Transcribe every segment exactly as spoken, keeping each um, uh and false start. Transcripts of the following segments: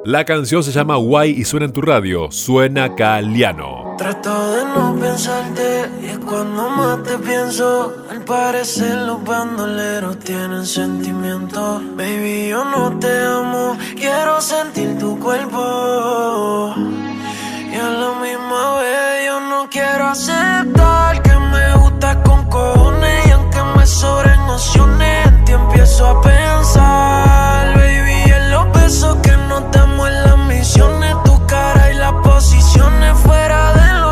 La canción se llama Why y suena en tu radio. Suena Caliano. Trato de no pensarte y es cuando más te pienso. Al parecer los bandoleros tienen sentimientos. Baby, yo no te amo, quiero sentir tu cuerpo. Y a la misma vez yo no quiero aceptar que me gustas con cojones. Y aunque me sobren opciones, en ti empiezo a pensar, baby, en los besos que nos damos en las misiones. Tu cara y las posiciones fuera de lo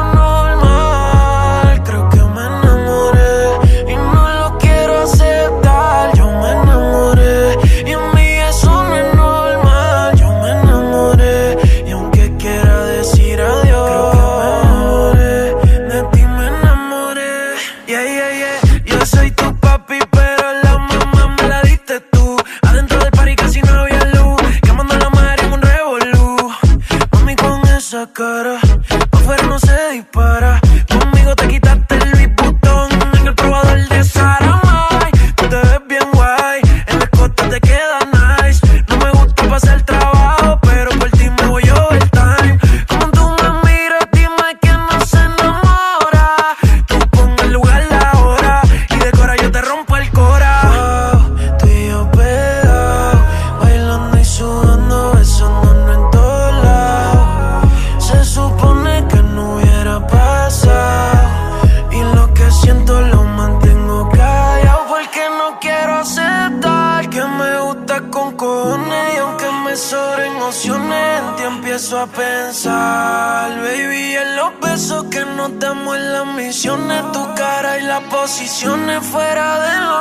normal. Creo que me enamoré y no lo quiero aceptar. Yo me enamoré y en mí eso no es normal. Yo me enamoré y aunque quiera decir adiós, creo que me enamoré, de ti me enamoré. Yeah, yeah, yeah. Yo soy tu papi, pero la mamá me la diste tú. Adentro del party casi no había luz, quemando la mar en un revolú. Mami, con esa cara, pa' afuera no se dispara. Conmigo te quitaste el Louis Vuitton en el probador de Saramay. Tú te ves bien guay, en la costa te queda nice. No me gusta pasar trabajo, pero por ti me voy overtime. Como tú me miras, dime quién no se enamora. Tú pon el lugar, la hora, y de cora yo te rompo el cora. Wow, tú y yo pegados, bailando y sudando, besándonos en todos lados. Se supone que no hubiera pasado, y lo que siento lo mantengo callado, porque no quiero aceptar que me gusta con cojones. Y aunque me sobren opciones, en ti empiezo a pensar, baby, en los besos que nos damos en las misiones. Tu cara y las posiciones fuera de lo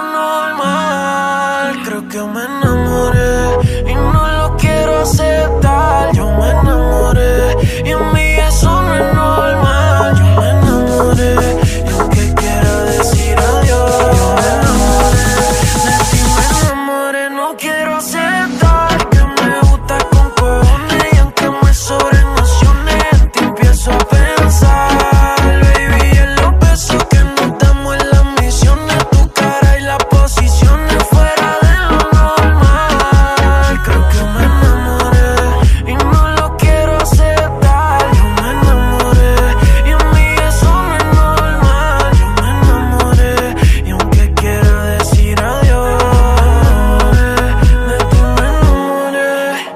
normal. Creo que me enamoré y no lo quiero aceptar. Yo me enamoré y en mí eso no es normal. Yo me enamoré y aunque quiera decir adiós, yo me enamoré, de ti me enamoré. No quiero aceptar que me gusta con cojones. Y aunque me sobren opciones, en ti empiezo a pensar, baby, en los besos que nos damos en las misiones. Tu cara y las posiciones fuera de lo normal. Creo que me enamoré y no lo quiero aceptar. Yo me enamoré y en mí eso no es normal. Yo me enamoré y aunque quiera decir adiós, de ti me enamoré.